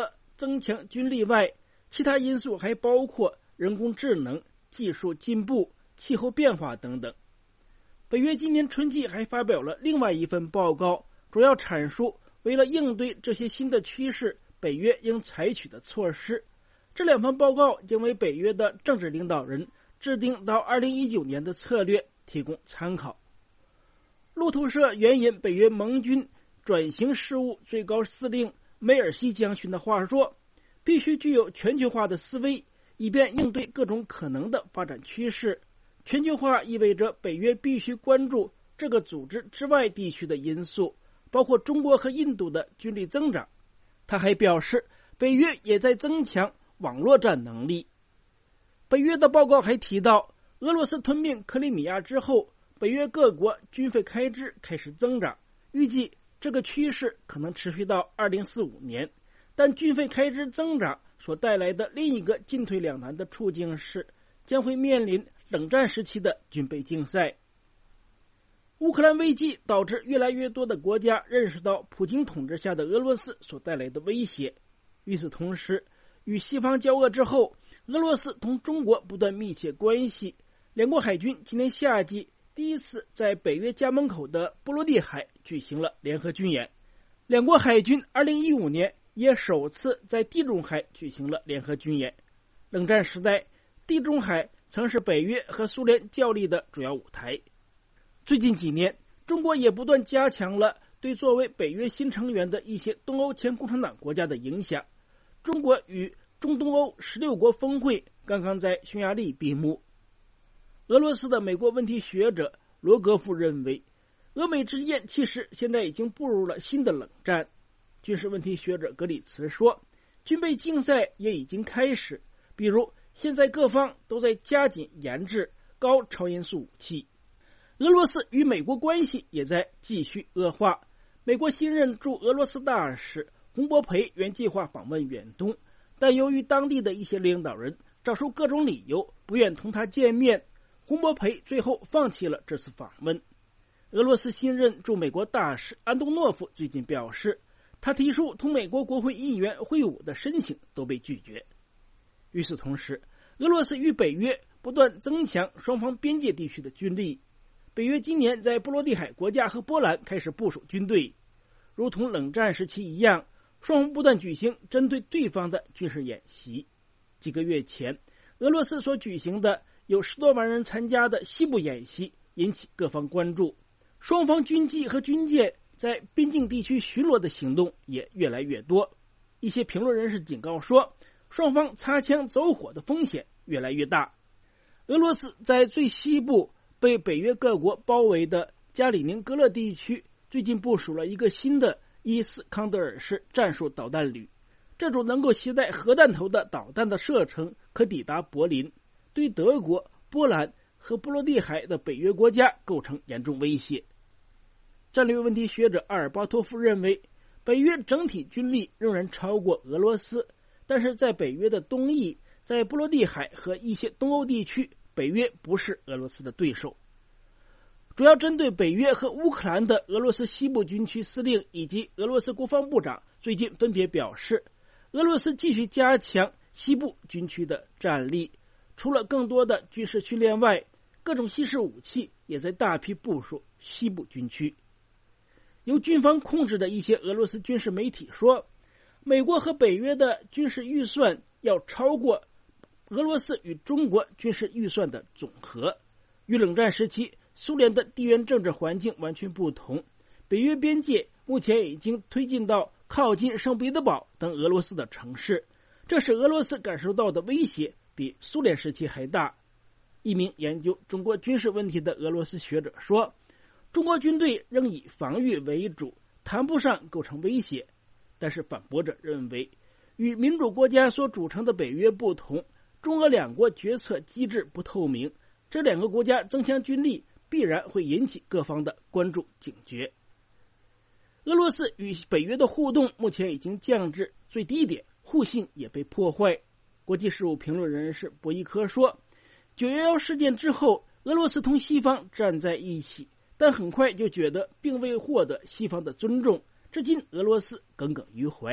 增强军力外，其他因素还包括人工智能、技术进步、气候变化等等。北约今年春季还发表了另外一份报告，主要阐述为了应对这些新的趋势，北约应采取的措施。这两份报告将为北约的政治领导人制定到二零一九年的策略提供参考。路透社援引北约盟军转型事务最高司令梅尔西将军的话说，必须具有全球化的思维，以便应对各种可能的发展趋势。全球化意味着北约必须关注这个组织之外地区的因素，包括中国和印度的军力增长。他还表示，北约也在增强网络战能力。北约的报告还提到，俄罗斯吞并克里米亚之后，北约各国军费开支开始增长，预计这个趋势可能持续到二零四五年。但军费开支增长所带来的另一个进退两难的处境是，将会面临冷战时期的军备竞赛。乌克兰危机导致越来越多的国家认识到普京统治下的俄罗斯所带来的威胁。与此同时，与西方交恶之后，俄罗斯同中国不断密切关系。两国海军今年夏季第一次在北约家门口的波罗的海举行了联合军演。两国海军二零一五年也首次在地中海举行了联合军演。冷战时代，地中海曾是北约和苏联较力的主要舞台。最近几年，中国也不断加强了对作为北约新成员的一些东欧前共产党国家的影响。中国与中东欧十六国峰会刚刚在匈牙利闭幕。俄罗斯的美国问题学者罗格夫认为，俄美之间其实现在已经步入了新的冷战。军事问题学者格里茨说，军备竞赛也已经开始，比如现在各方都在加紧研制高超音速武器。俄罗斯与美国关系也在继续恶化。美国新任驻俄罗斯大使洪博培原计划访问远东，但由于当地的一些领导人找出各种理由不愿同他见面，洪博培最后放弃了这次访问。俄罗斯新任驻美国大使安东诺夫最近表示，他提出同美国国会议员会晤的申请都被拒绝。与此同时，俄罗斯与北约不断增强双方边界地区的军力。北约今年在波罗的海国家和波兰开始部署军队，如同冷战时期一样，双方不断举行针对对方的军事演习。几个月前，俄罗斯所举行的有十多万人参加的西部演习引起各方关注，双方军机和军舰在边境地区巡逻的行动也越来越多。一些评论人士警告说，双方擦枪走火的风险越来越大。俄罗斯在最西部被北约各国包围的加里宁格勒地区最近部署了一个新的伊斯康德尔式战术导弹旅，这种能够携带核弹头的导弹的射程可抵达柏林，对德国、波兰和波罗的海的北约国家构成严重威胁。战略问题学者阿尔巴托夫认为，北约整体军力仍然超过俄罗斯，但是在北约的东翼，在波罗的海和一些东欧地区，北约不是俄罗斯的对手。主要针对北约和乌克兰的俄罗斯西部军区司令以及俄罗斯国防部长最近分别表示，俄罗斯继续加强西部军区的战力，除了更多的军事训练外，各种西式武器也在大批部署西部军区。由军方控制的一些俄罗斯军事媒体说，美国和北约的军事预算要超过俄罗斯与中国军事预算的总和。与冷战时期苏联的地缘政治环境完全不同，北约边界目前已经推进到靠近圣彼得堡等俄罗斯的城市，这使俄罗斯感受到的威胁比苏联时期还大。一名研究中国军事问题的俄罗斯学者说，中国军队仍以防御为主，谈不上构成威胁。但是反驳者认为，与民主国家所组成的北约不同，中俄两国决策机制不透明，这两个国家增强军力必然会引起各方的关注警觉。俄罗斯与北约的互动目前已经降至最低点，互信也被破坏。国际事务评论人士博伊科说，九一一事件之后，俄罗斯同西方站在一起，但很快就觉得并未获得西方的尊重，至今俄罗斯耿耿于怀。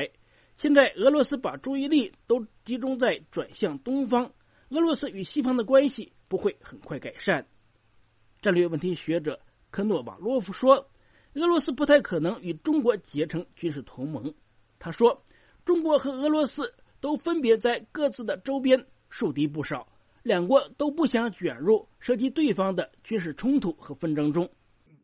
现在俄罗斯把注意力都集中在转向东方，俄罗斯与西方的关系不会很快改善。战略问题学者科诺瓦洛夫说，俄罗斯不太可能与中国结成军事同盟。他说，中国和俄罗斯都分别在各自的周边树敌不少，两国都不想卷入涉及对方的军事冲突和纷争中。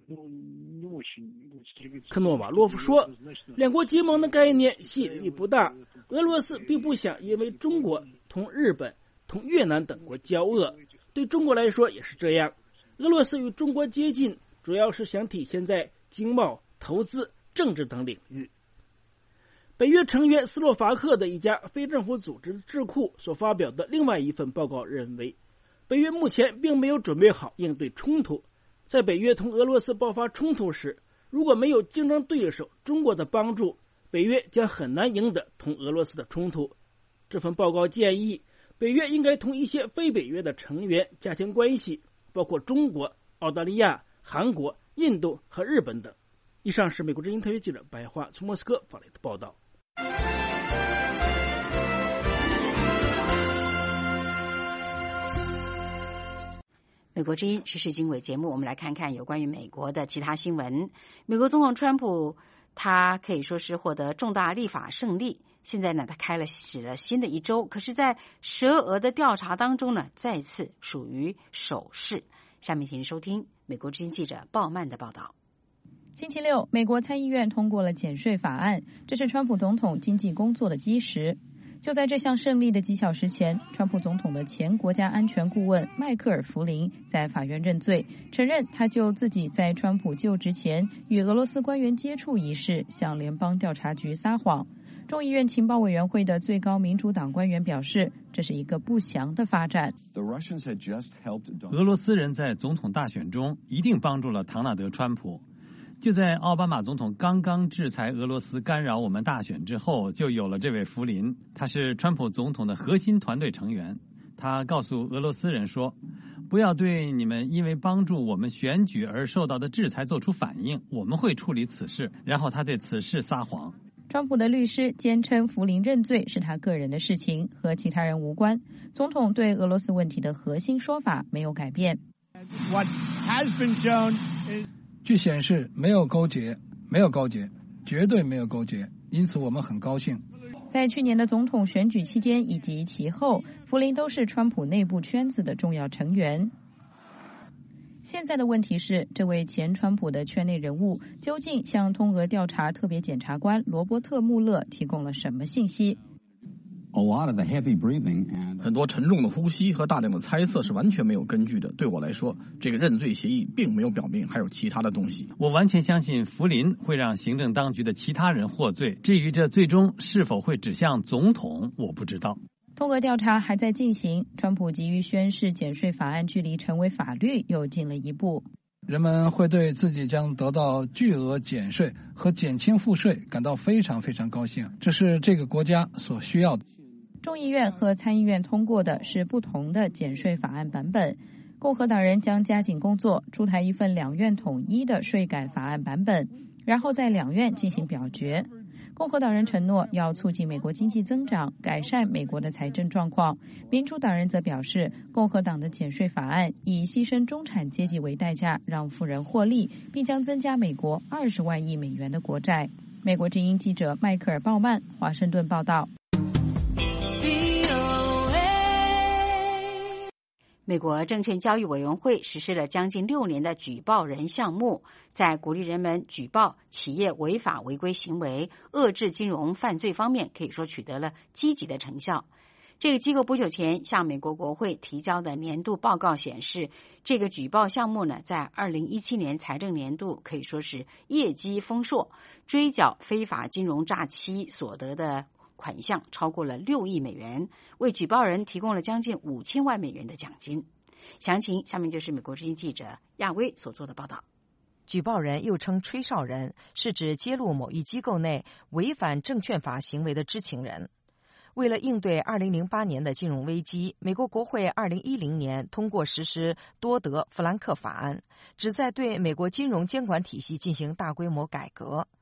科诺瓦洛夫说，两国结盟的概念吸引力不大，俄罗斯并不想因为中国同日本、同越南等国交恶，对中国来说也是这样。俄罗斯与中国接近，主要是想体现在经贸、投资、政治等领域。北约成员斯洛伐克的一家非政府组织智库所发表的另外一份报告认为，北约目前并没有准备好应对冲突。在北约同俄罗斯爆发冲突时，如果没有竞争对手中国的帮助，北约将很难赢得同俄罗斯的冲突。这份报告建议，北约应该同一些非北约的成员加强关系，包括中国、澳大利亚、韩国、印度和日本等。以上是美国之音特约记者白桦从莫斯科发来的报道。 美国之音时事经纬节目，我们来看看有关于美国的其他新闻。美国总统川普他可以说是获得重大立法胜利，现在呢他开了始了新的一周，可是在蛇俄的调查当中呢再次属于守势。下面请收听美国之音记者鲍曼的报道。 星期六，美国参议院通过了减税法案，这是川普总统经济工作的基石。就在这项胜利的几小时前，川普总统的前国家安全顾问迈克尔·弗林在法院认罪，承认他就自己在川普就职前与俄罗斯官员接触一事向联邦调查局撒谎。众议院情报委员会的最高民主党官员表示，这是一个不祥的发展。 俄罗斯人在总统大选中一定帮助了唐纳德·川普。就在奥巴马总统刚刚制裁俄罗斯干扰我们大选之后，就有了这位福林，他是川普总统的核心团队成员。他告诉俄罗斯人说，不要对你们因为帮助我们选举而受到的制裁做出反应，我们会处理此事。然后他对此事撒谎。 川普的律师坚称福林认罪是他个人的事情，和其他人无关。总统对俄罗斯问题的核心说法没有改变。 据显示，没有勾结，没有勾结，绝对没有勾结，因此我们很高兴。 在去年的总统选举期间以及其后，福林都是川普内部圈子的重要成员。现在的问题是，这位前川普的圈内人物究竟向通俄调查特别检察官罗伯特·穆勒提供了什么信息？ 很多沉重的呼吸和大量的猜测是完全没有根据的。对我来说，这个认罪协议并没有表明还有其他的东西。 我完全相信福林会让行政当局的其他人获罪。至于这最终是否会指向总统，我不知道。 通俄调查还在进行，川普急于宣示减税法案距离成为法律又近了一步。 人们会对自己将得到巨额减税和减轻赋税感到非常非常高兴，这是这个国家所需要的。 众议院和参议院通过的是不同的减税法案版本，共和党人将加紧工作，出台一份两院统一的税改法案版本，然后在两院进行表决。共和党人承诺要促进美国经济增长，改善美国的财政状况。民主党人则表示，共和党的减税法案以牺牲中产阶级为代价，让富人获利，并将增加美国二十万亿美元的国债。美国之音记者迈克尔·鲍曼，华盛顿报道。 美国证券交易委员会实施了将近六年的举报人项目，在鼓励人们举报企业违法违规行为、遏制金融犯罪方面，可以说取得了积极的成效。这个机构不久前向美国国会提交的年度报告显示，这个举报项目呢，在二零一七年财政年度可以说是业绩丰硕，追缴非法金融诈欺所得的款项超过了六亿美元，为举报人提供了将近五千万美元的奖金。详情下面就是美国之音记者亚威所做的报道。 举报人又称吹哨人，是指揭露某一机构内违反证券法行为的知情人。为了应对二零零八年的金融危机，美国国会二零一零年通过实施多德·弗兰克法案，旨在对美国金融监管体系进行大规模改革。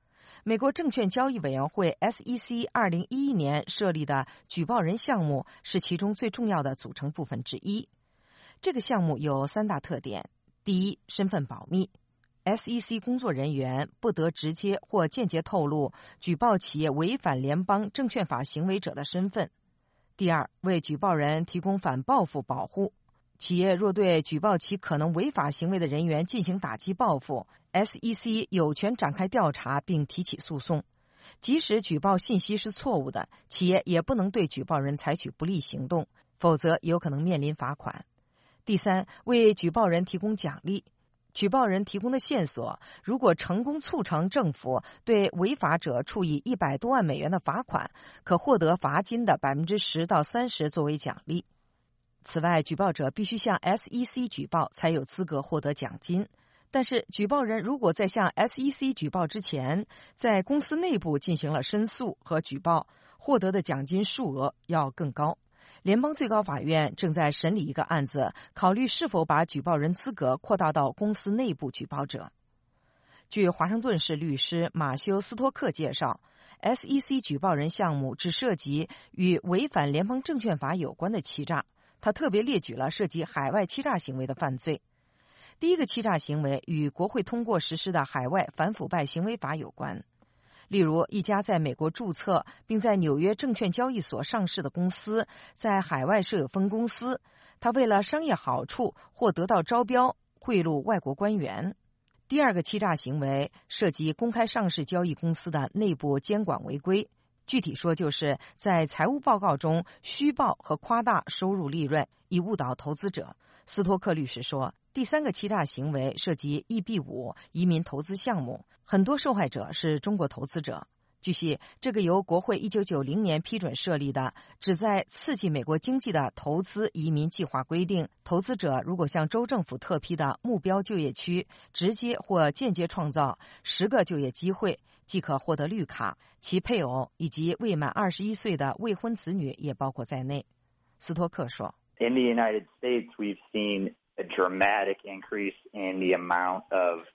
美国证券交易委员会 S E C 二零一一年设立的举报人项目是其中最重要的组成部分之一。这个项目有三大特点：第一，身份保密。S E C 工作人员不得直接或间接透露举报企业违反联邦证券法行为者的身份。第二，为举报人提供反报复保护。企业若对举报其可能违法行为的人员进行打击报复， S E C 有权展开调查并提起诉讼。即使举报信息是错误的，企业也不能对举报人采取不利行动，否则有可能面临罚款。第三，为举报人提供奖励。举报人提供的线索，如果成功促成政府对违法者处以一百多万美元的罚款，可获得罚金的百分之十到三十作为奖励。此外，举报者必须向 S E C 举报才有资格获得奖金。但是，举报人如果在向 S E C 举报之前，在公司内部进行了申诉和举报，获得的奖金数额要更高。联邦最高法院正在审理一个案子，考虑是否把举报人资格扩大到公司内部举报者。据华盛顿市律师马修·斯托克介绍， S E C 举报人项目只涉及与违反联邦证券法有关的欺诈。他特别列举了涉及海外欺诈行为的犯罪。第一个欺诈行为与国会通过实施的海外反腐败行为法有关。例如，一家在美国注册并在纽约证券交易所上市的公司在海外设有分公司，他为了商业好处或得到招标，贿赂外国官员。第二个欺诈行为涉及公开上市交易公司的内部监管违规，具体说就是在财务报告中虚报和夸大收入利润，以误导投资者。斯托克律师说，第三个欺诈行为涉及 E B 五 移民投资项目，很多受害者是中国投资者。据悉，这个由国会一九九零年批准设立的旨在刺激美国经济的投资移民计划规定，投资者如果向州政府特批的目标就业区直接或间接创造十个就业机会，即可获得绿卡，其配偶以及未满二十一岁的未婚子女也包括在内。斯托克说 In the United States, we've seen a dramatic increase in the amount of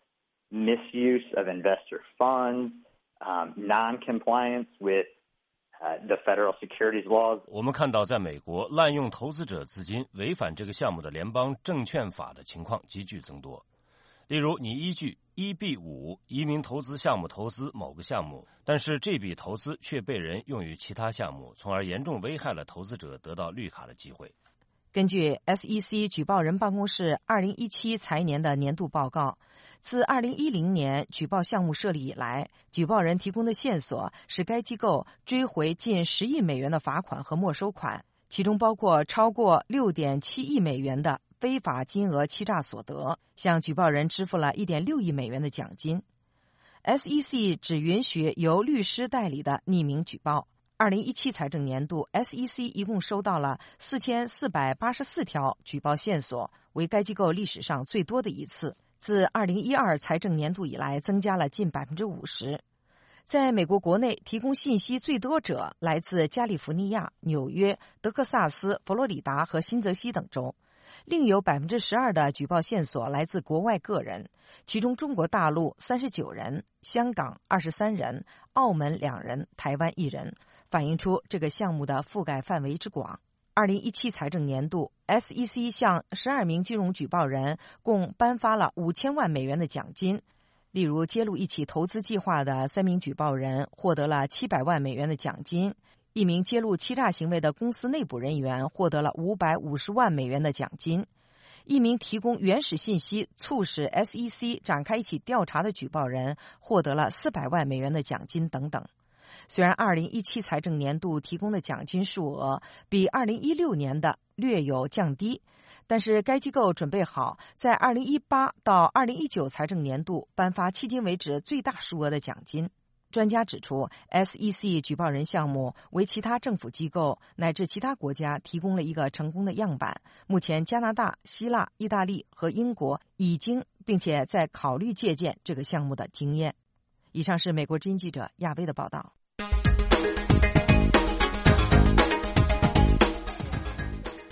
misuse of investor funds, um, non-compliance with uh, the federal securities laws. 我们看到，在美国滥用投资者资金、违反这个项目的联邦证券法的情况急剧增多。例如，你依据 E B 五 移民投资项目投资某个项目，但是这笔投资却被人用于其他项目，从而严重危害了投资者得到绿卡的机会。 根据 S E C 举报人办公室二零一七财年的年度报告，自二零一零年举报项目设立以来，举报人提供的线索使该机构追回近十亿美元的罚款和没收款，其中包括超过六点七亿美元的非法金额欺诈所得，向举报人支付了一点六亿美元的奖金。S E C 只允许由律师代理的匿名举报。二零一七财政年度 ，S E C 一共收到了四千四百八十四条举报线索，为该机构历史上最多的一次。自二零一二财政年度以来，增加了近百分之五十。在美国国内，提供信息最多者来自加利福尼亚、纽约、德克萨斯、佛罗里达和新泽西等州。另有百分之十二的举报线索来自国外个人，其中中国大陆三十九人，香港二十三人，澳门两人，台湾一人，反映出这个项目的覆盖范围之广。二零一七财政年度 ，S E C 向十二名金融举报人共颁发了五千万美元的奖金。例如，揭露一起投资计划的三名举报人获得了七百万美元的奖金。一名揭露欺诈行为的公司内部人员获得了五百五十万美元的奖金，一名提供原始信息促使 S E C 展开一起调查的举报人获得了四百万美元的奖金等等。虽然二零一七财政年度提供的奖金数额比二零一六年的略有降低，但是该机构准备好在二零一八到二零一九财政年度颁发迄今为止最大数额的奖金。专家指出 ，S E C 举报人项目为其他政府机构乃至其他国家提供了一个成功的样板。目前，加拿大、希腊、意大利和英国已经并且在考虑借鉴这个项目的经验。以上是美国之音记者亚薇的报道。 好，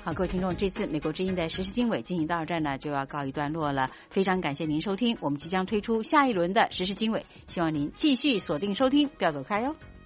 好，各位听众，这次美国之音的时事经纬进行到这儿呢，就要告一段落了。非常感谢您收听，我们即将推出下一轮的时事经纬，希望您继续锁定收听，不要走开哟。